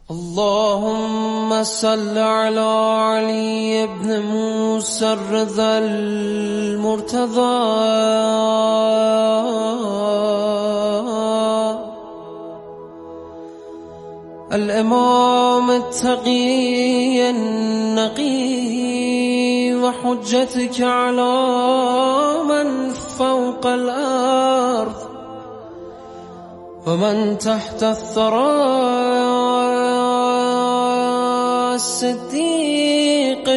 اللهم صل على علي بن موسى الرضا المرتضى الإمام التقي النقي وحجتك على من فوق الأرض ومن تحت الثرى الصديق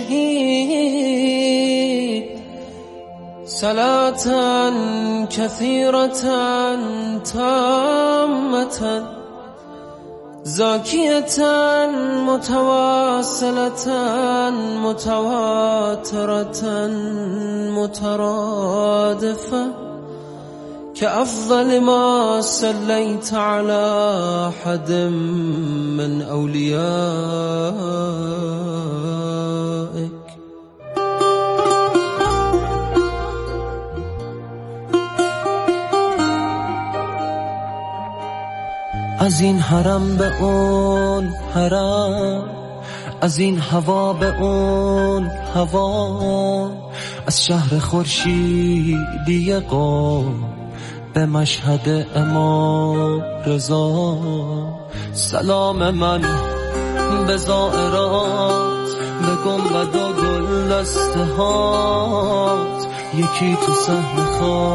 الشهيد صلاة كثيرة تامة زاكية متواصلة متواترة مترادفة كأفضل ما صليت على أحد من أوليائك. از این حرم به اون حرم، از این هوا به اون هوا، از شهر خورشیدی قم به مشهد امام رضا، سلام من به زائرات، به گنبد و گلدسته هات، یکی تو صحن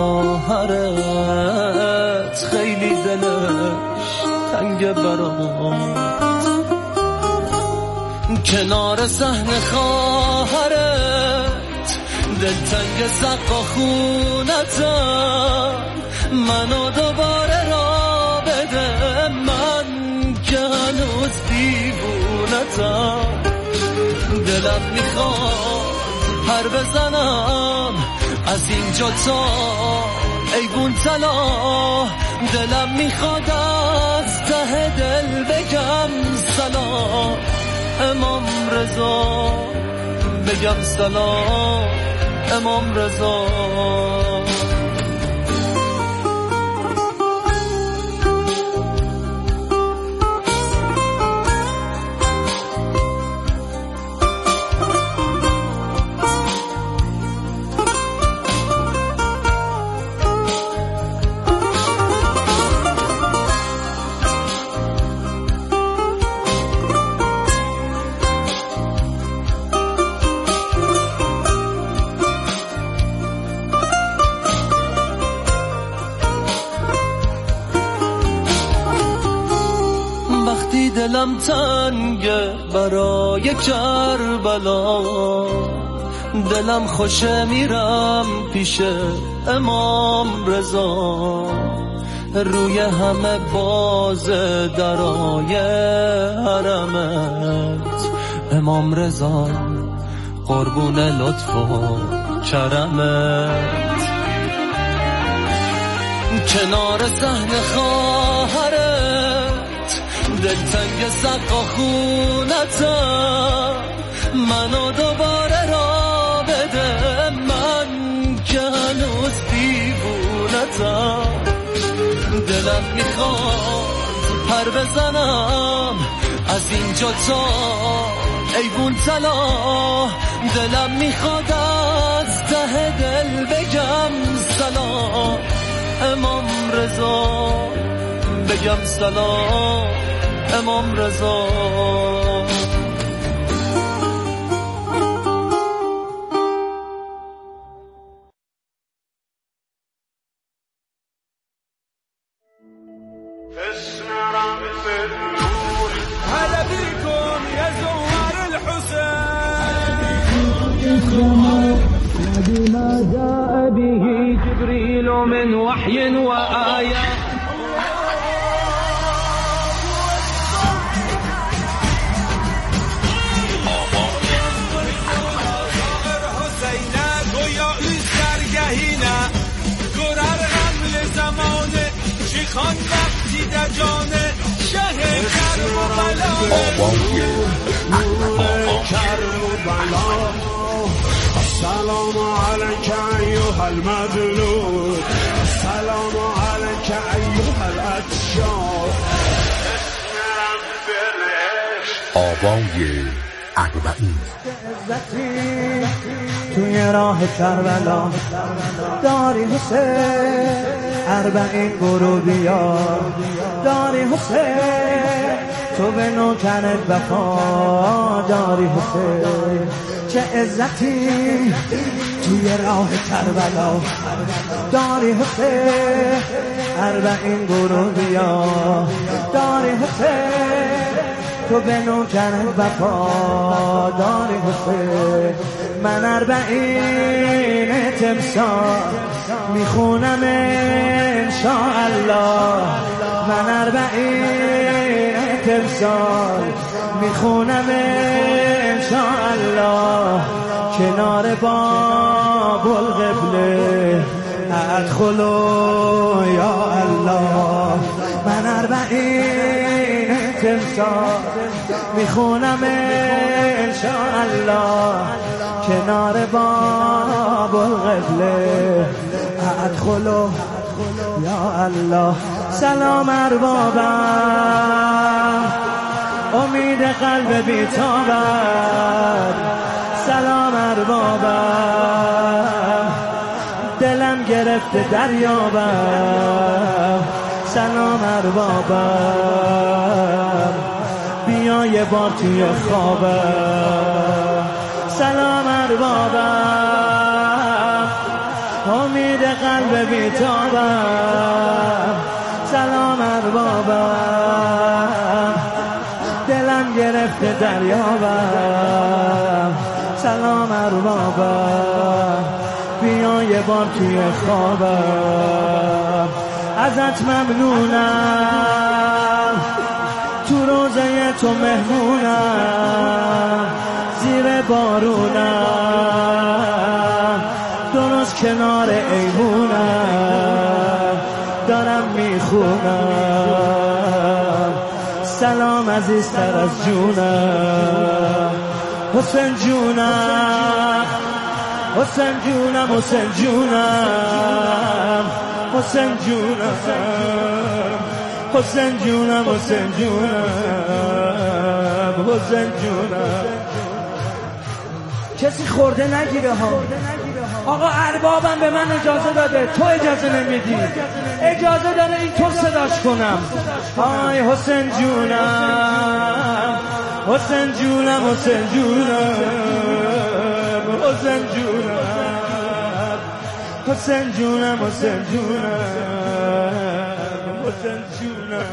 خواهرت خیلی دلش تنگ برات، کنار صحن خواهرت دلتنگ سقا خونتم، منو دوباره را بده من که هنوز دیوونتم، دلم میخواد پر بزنم از اینجا تا ایوون طلا، دلم میخواد از ته دل بگم سلام امام رضا، بگم سلام امام رضا. دلم تنگه برای کربلا، دلم خوشه میرم پیش امام رضا، روی همه باز درای حرمت امام رضا، قربون لطف و کرمت، کنار صحن خواهرت دلتنگ سقا خونتم، منو دوباره را بده من که هنوز دیوونتم، دلم میخواد پر بزنم از اینجا تا ایوون طلا، دلم میخواد از ته دل بگم سلام امام رضا، بگم سلام امام رضا. هلا بيكم يا زوار الحسين، ما جاء به جبريل من وحي وآيات، خان وقتی در جانه شه کربلا، کربلا السلام عليك أيها المدلول، السلام عليك أيها الأتشار، اسم رب آوای اربعین. توی راه کربلا داری حسین، اربعین برو بیا داری حسین، تو به نوکرت وفا داری حسین. چه عزتی توی راه کربلا داری حسین، اربعین برو بیا داری حسین، تو به نوکرت وفا داری حسین. من اربعین تمثال میخونم انشاءالله، من اربعین تمثال میخونم انشاءالله، کنار باب القبله ادخلوا یا الله. من اربعین تمثال میخونم انشاءالله، کنار باب القبله ادخلوا یا الله. سلام اربابم امید قلب بیتابم، سلام اربابم دلم گرفته دریابم، سلام اربابم بیا یه بار توی خوابم، سلام اربابم امید قلب بیتابم، سلام اربابم دلم گرفته دریابم، سلام اربابم بیا یه بار توی خوابم. ازت ممنونم تو روزه تو مهمونم، زیر بارونم درست کنار ایوونم دارم میخونم، سلام عزیزتر از جونم حسین جونم، حسین جونم، حسین جونم، حسین جونم، حسین جونم، حسین جونم، حسین جونم. کسی خورده نگیره ها. آقا اربابم به من اجازه داده، تو اجازه نمیدی. اجازه داره این تو صداش کنم. آی حسین جونم، حسین جونم، حسین جونم، حسین جونم، حسین جونم، حسین جونم، حسین جونم.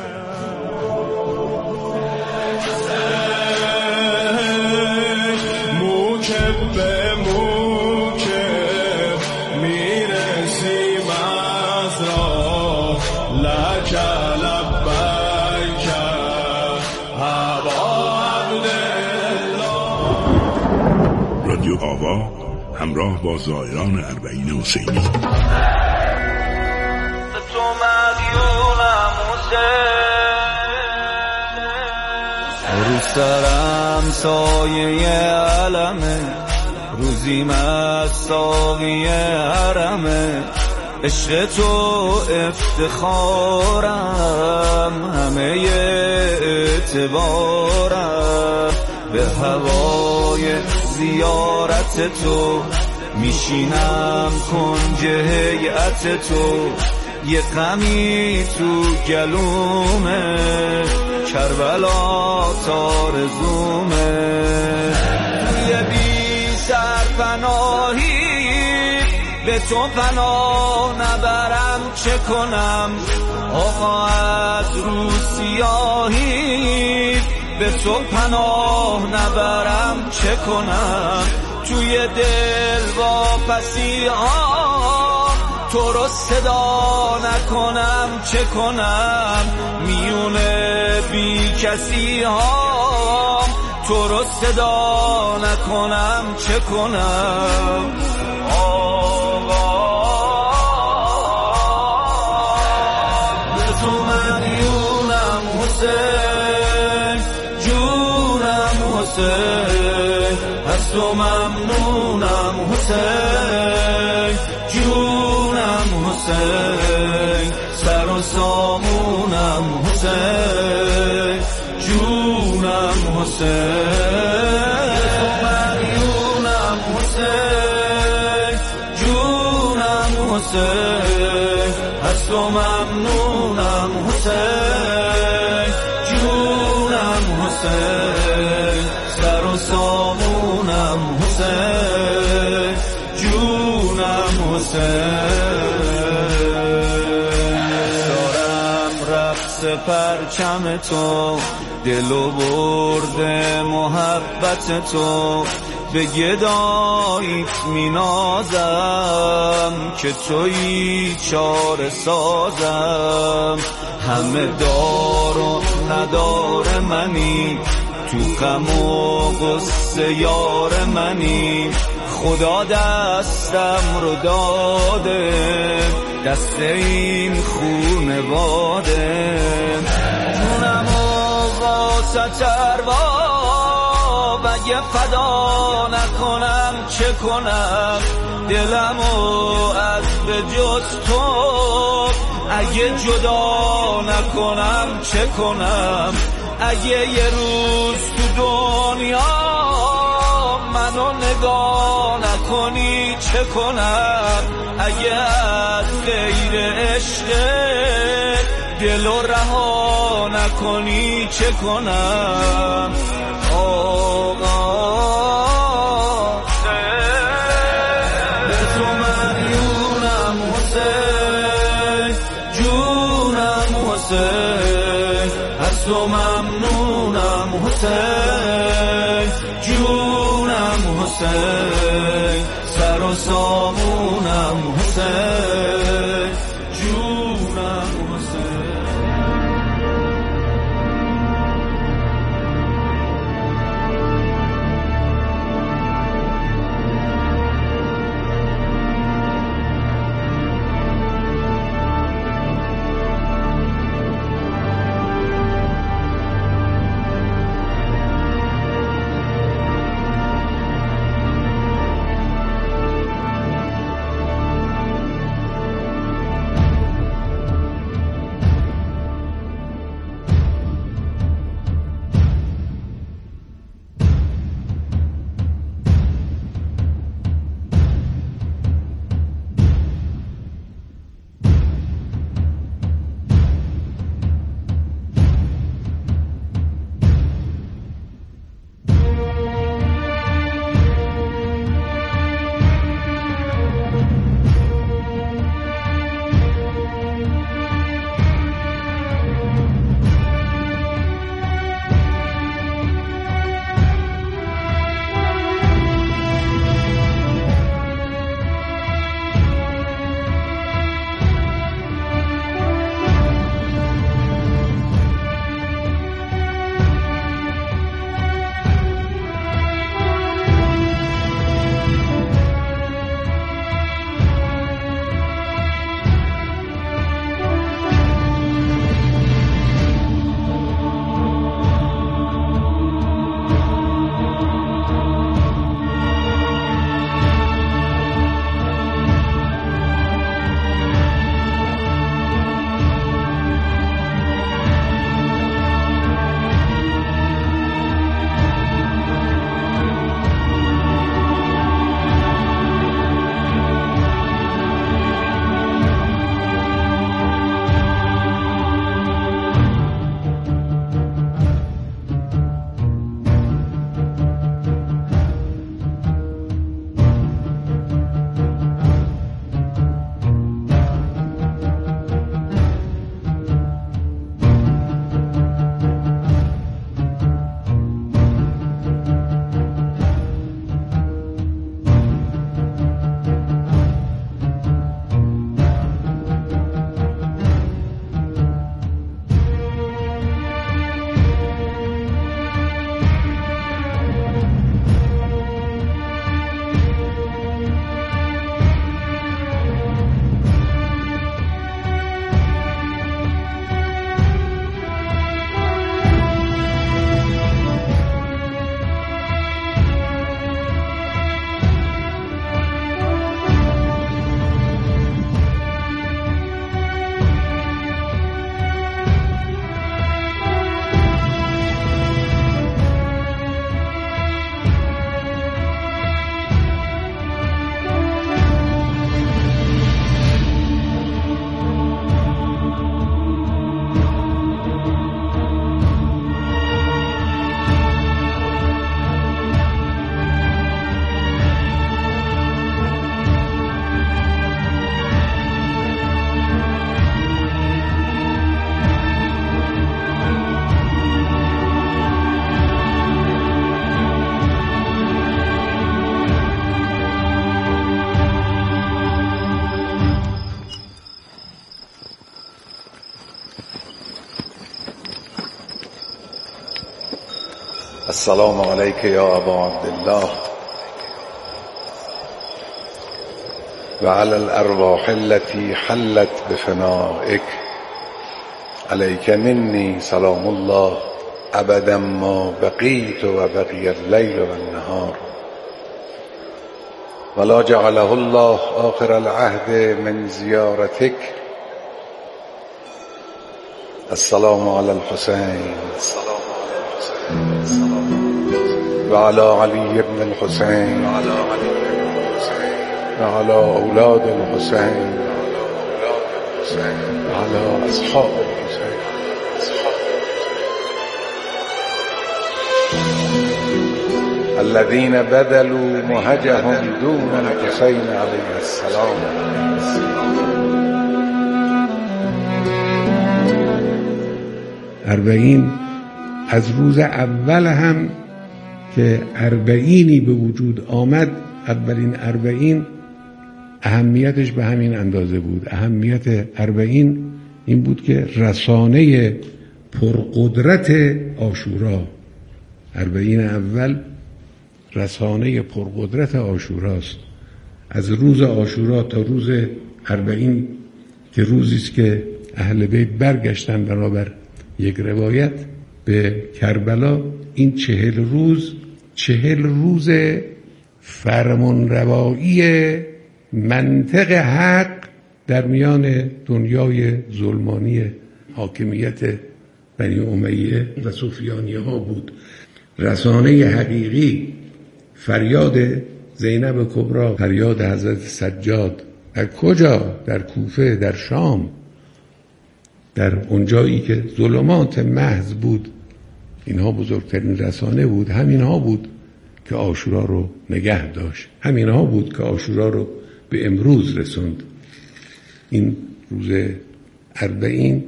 موکب به موکب میرسیم از راه، لک لبیک ابا عبدالله. رادیو آوا همراه با زائران اربعین حسینی. رو سرم سایه علمه، روزیم از ساقی حرمه، عشق تو افتخارم، همه اعتبارم، به هوای زیارت تو میشینم کنج هیئت تو، یه غمی تو گلومه، کربلا تارزومه، توی بی سرپناهی به تو پناه نبرم چه کنم، آقا از رو سیاهی به تو پناه نبرم چه کنم، توی دل واپسی ها تو رو صدا نکنم چه کنم، میونه بی کسی ها تو رو صدا نکنم چه کنم. به تو مدیونم حسین جونم، حسین از تو ممنونم حسین جونم، حسین سر و سامونم حسین جونم، حسین حسین تو مدیونم حسین جونم حسین از تو ممنونم حسین جونم حسین سر و سامونم حسین جونم حسین دارم رقص پرچم تو دلو برده محبت تو به گداییت می نازم که تویی چاره سازم همه دار و ندار منی تو غم و غصه یار منی خدا دستم رو داده دست این خونواده جونم و واسه ارباب اگه فدا نکنم چه کنم دلمو از به جز تو اگه جدا نکنم چه کنم اگه یه روز تو دنیا منو نگاه نکنی چه کنم اگه از غیر عشق دلو رها نکنی چه کنم آقا به تو مدیونم حسین جونم حسین از تو ممنونم حسین جونم حسین سر و سامونم حسین جونم حسین السلام عليك يا أبا عبد الله وعلى الأرواح التي حلت بفنائك عليك مني سلام الله أبدا ما بقيت وبقي الليل والنهار ولا جعله الله آخر العهد من زيارتك. السلام على الحسين وعلى علي بن الحسين وعلى أولاد الحسين وعلى أصحاب الحسين. الذين بذلوا مهجهم دون الحسين عليه السلام. اربعین از روز اول هم که اربعینی به وجود آمد، اولین اربعین اهمیتش به همین اندازه بود. اهمیت اربعین این بود که رسانه پرقدرت عاشورا، اربعین اول رسانه پرقدرت عاشوراست. از روز عاشورا تا روز اربعین که روزی است که اهل بیت برگشتن بنابر یک روایت به کربلا، این 40 روز فرمانروایی منطق حق در میان دنیای ظلمانی حاکمیت بنی امیه و سفیانیه ها بود. رسانه حقیقی فریاد زینب کبری، فریاد حضرت سجاد در کجا؟ در کوفه، در شام، در اونجایی که ظلمات محض بود. اینها بزرگترین رسانه بود. همینها بود که عاشورا رو نگه داشت، همینها بود که عاشورا رو به امروز رسوند. این روز اربعین،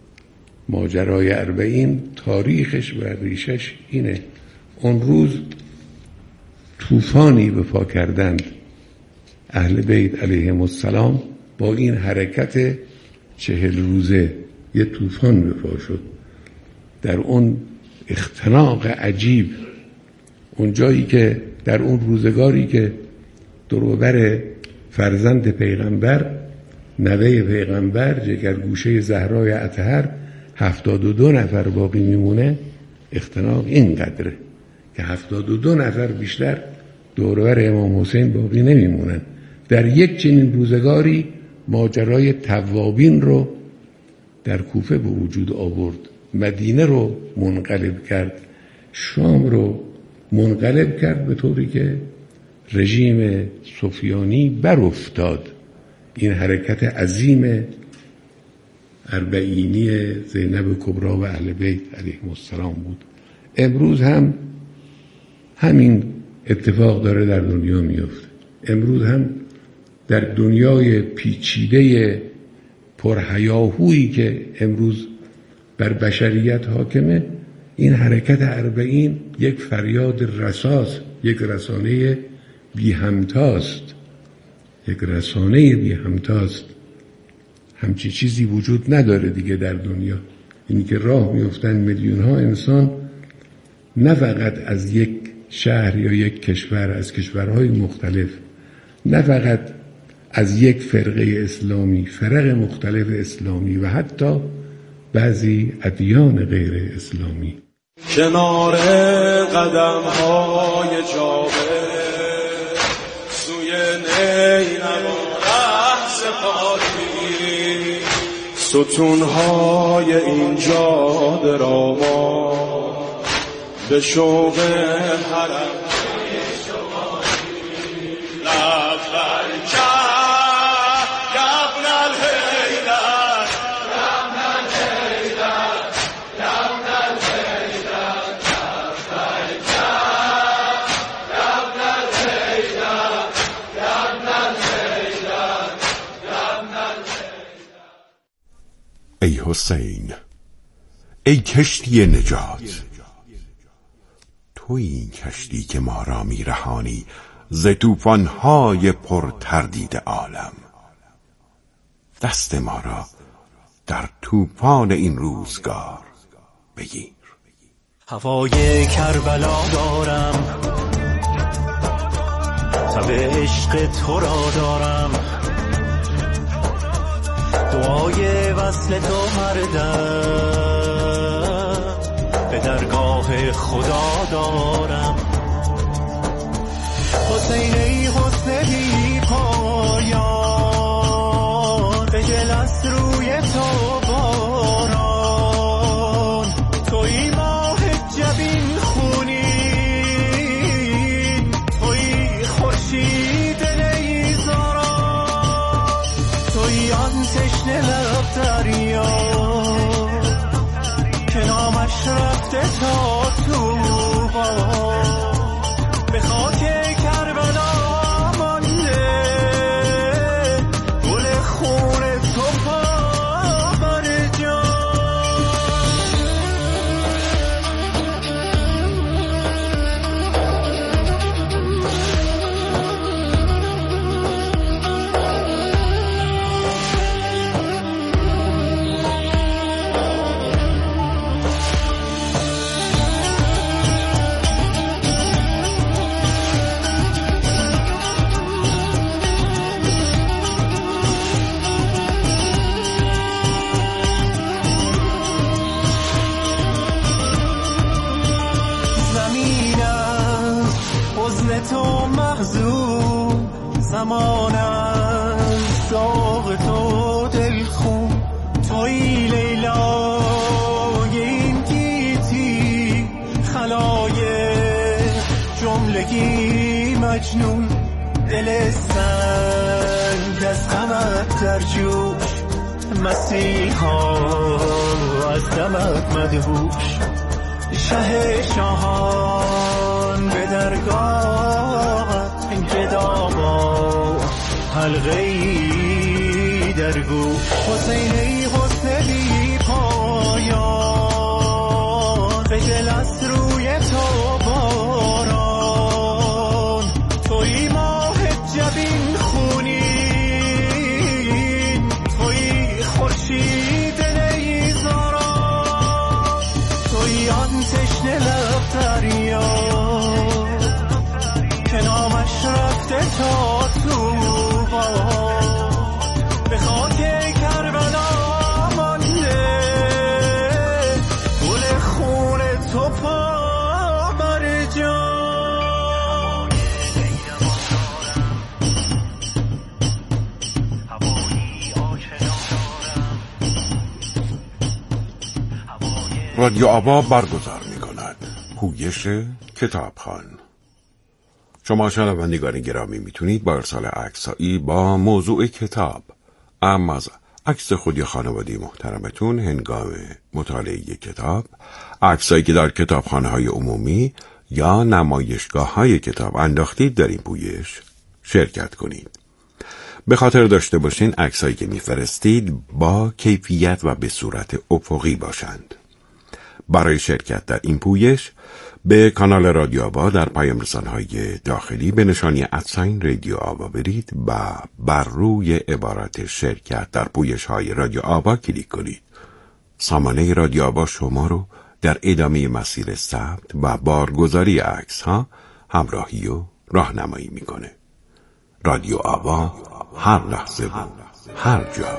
ماجرای اربعین، تاریخش و ریشش اینه. اون روز طوفانی به پا کردند اهل بیت علیهم السلام. با این حرکت 40 روزه یه طوفان به پا شد. در اون اختناق عجیب، اون جایی که در اون روزگاری که دروبر فرزند پیغمبر، نوه پیغمبر، جگرگوشه زهرای اطهر 72 نفر باقی میمونه، اختناق اینقدره که 72 نفر بیشتر دوربر امام حسین باقی نمیمونن. در یک چنین روزگاری ماجرای توابین رو در کوفه به وجود آورد، مدینه رو منقلب کرد، شام رو منقلب کرد، به طوری که رژیم سفیانی بر افتاد. این حرکت عظیم اربعینی زینب کبری و اهل بیت علیهم السلام بود. امروز هم همین اتفاق داره در دنیا میفته. امروز هم در دنیای پیچیده پرهیاهویی که امروز بر بشریت حاکمه، این حرکت اربعین یک فریاد رساست، یک رسانه بی همتاست، یک رسانه بی همتاست. همچی چیزی وجود نداره دیگه در دنیا. اینی که راه میفتن میلیون ها انسان، نه فقط از یک شهر یا یک کشور، از کشورهای مختلف، نه فقط از یک فرقه اسلامی، فرق مختلف اسلامی و حتی بعضی ادیان غیر اسلامی. کنار قدم های جابر سوی نیرم ره سپاری، ستون های اینجا دراما به شوق حرم ای حسین، ای کشتی نجات، توی این کشتی که ما را می رهانی ز طوفان‌های پر تردید عالم. دست ما را در طوفان این روزگار بگیر. هوای کربلا دارم، تب عشق تو را دارم، دعای وصل تو هر دم به درگاه خدا دارم. حسین ای حسن بی پایان، بجل از روی تو باران، توی ماه جبین خونین، توی خورشید نیزاران، توی آن تشنه لب دریا که نامش رفته تا طوبا، به خاک کربلا مانده گل خون تو پابر جان. تو مغزون زمان است، داغ تو دلخون، توی لیلای این گیتی خلایق جملگی مجنون، دل سنگ از غمت در جوش، مسیحا از دمت مدهوش، شه شاهان به درگاهت گدا با حلقه‌ای در گوش. حسین ای حسن بی پایان، بجل از روی تو باران، توی ماه جبین خونین، توی خورشید نیزاران، توی آن تشنه لب دریا که نامش رفته تا طوبا، به خاک کربلا مانده گل خون تو پابر جان. رادیو آوا برگزار می‌کند پویش کتابخوان. شما شنوندگان گرامی میتونید با ارسال عکسایی با موضوع کتاب، اما از عکس خود یا خانواده محترمتون هنگام مطالعه کتاب، عکسایی که در کتابخانه‌های عمومی یا نمایشگاه‌های کتاب انداختید در این پویش شرکت کنید. به خاطر داشته باشین عکسایی که میفرستید با کیفیت و به صورت افقی باشند. برای شرکت در این پویش به کانال رادیو آوا در پیام رسانه‌های داخلی به نشانی @رادیو آوا برید و بر روی عبارت شرکت در پویش‌های رادیو آوا کلیک کنید. سامانه رادیو آوا شما رو در ادامه مسیر ثبت و بارگذاری عکس‌ها همراهی و راهنمایی میکنه. رادیو آوا، هر لحظه و هر جا.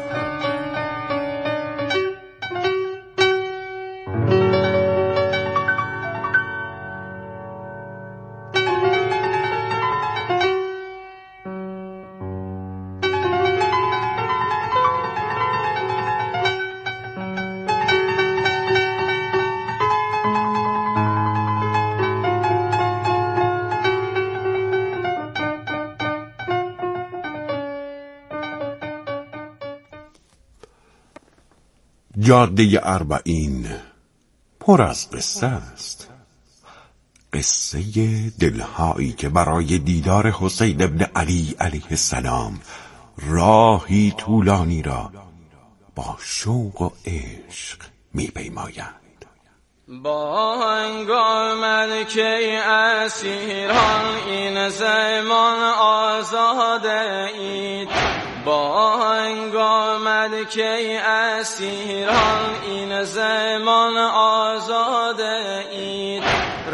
جاده اربعین پر از قصه است. قصه دلهایی که برای دیدار حسین ابن علی علیه السلام راهی طولانی را با شوق و عشق می‌پیمایند. با هنگام که اسیران این زمان آزاده اید، با هنگامد که اسیران این زمان آزاده اید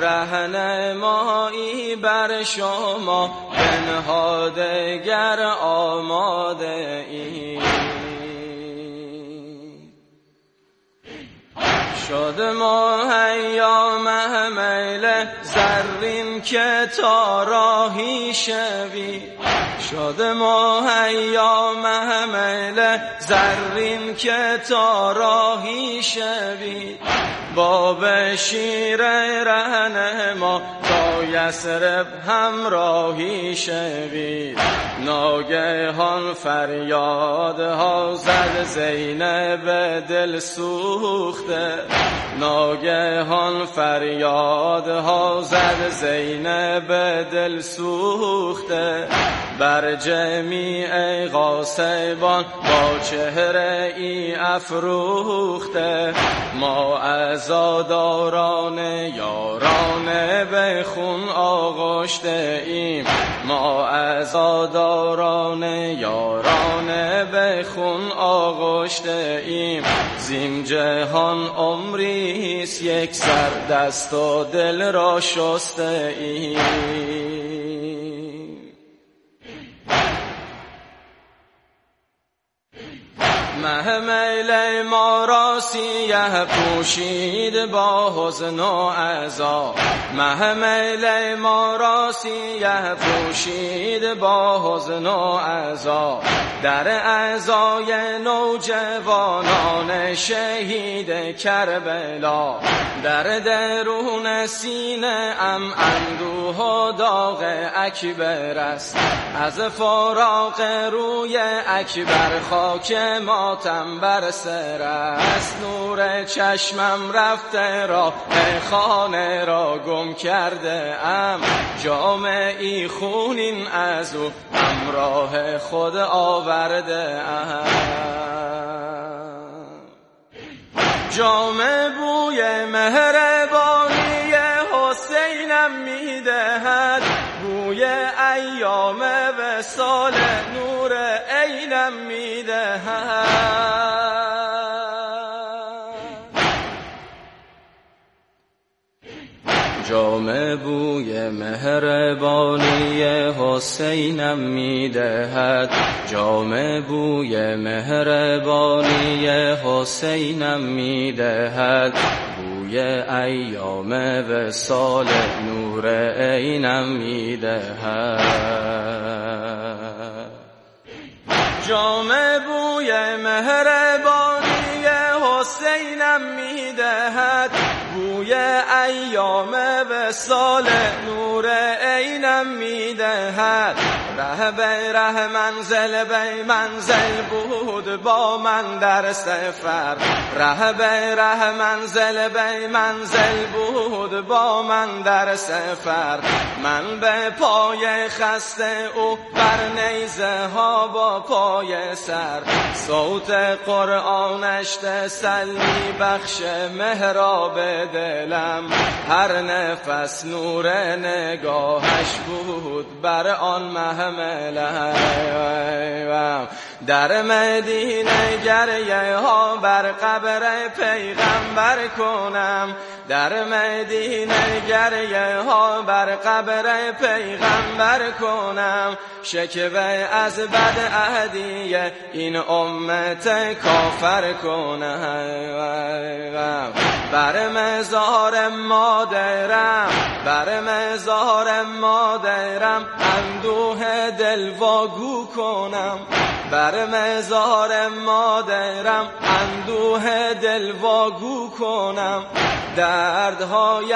رهنمایی بر شما بنهاده گر آماده اید شد مهیا محمل زرین که تا راهی شوی شد مهیا محمل زرین که تا راهی شوی با بشیر رهنما تا یثرب همراهی شوی ناگهان فریادها زد زینب دل سوخته ناگهان فریادها زد زینب دل سوخته بر جمیع غاصبان با چهره ای افروخته ما عزاداران یاران به خون آغشته ایم ما عزاداران یاران به خون آغشته ایم زین جهان عمریست یک سر دست و دل را شسته ایم محمل ما را سیه پوشید با حزن و عزا محمل ما را سیه پوشید با حزن و عزا در عزای نوجوانان شهید کربلا در درون سینه ام اندوه و داغ اکبر است از فراق روی اکبر خاک ماتم بر سر است نور چشمم رفته راه خانه را گم کرده ام جامعی خونین از او همراه خود آورده ام جام بوی مهربانی حسینم میدهد بوی ایام وصال نور عینم میدهد جام بوی مهربانی حسینم میدهد جام بوی مهربانی حسینم میدهد بوی ایام وصال نور عینم میدهد جام بوی مهربانی حسینم میدهد بوی ایام وصال نور عینم میدهد ره به ره منزل به منزل بود با من در سفر ره به ره منزل به منزل بود با من در سفر من به پای خسته او بر نیزه ها با پای سر صوت قرآنش تسلی بخش محراب دلم هر نفس نور نگاهش بود بر آن محملم در مدینه گریه ها بر قبر پیغمبر کنم در مدینه گریه ها بر قبر پیغمبر کنم شکوه از بد عهدی این امت کافر کنم بر مزار مادرم بر مزار مادرم اندوه دل واگو کنم بر مزار مادرم اندوه دل واگو کنم دردهای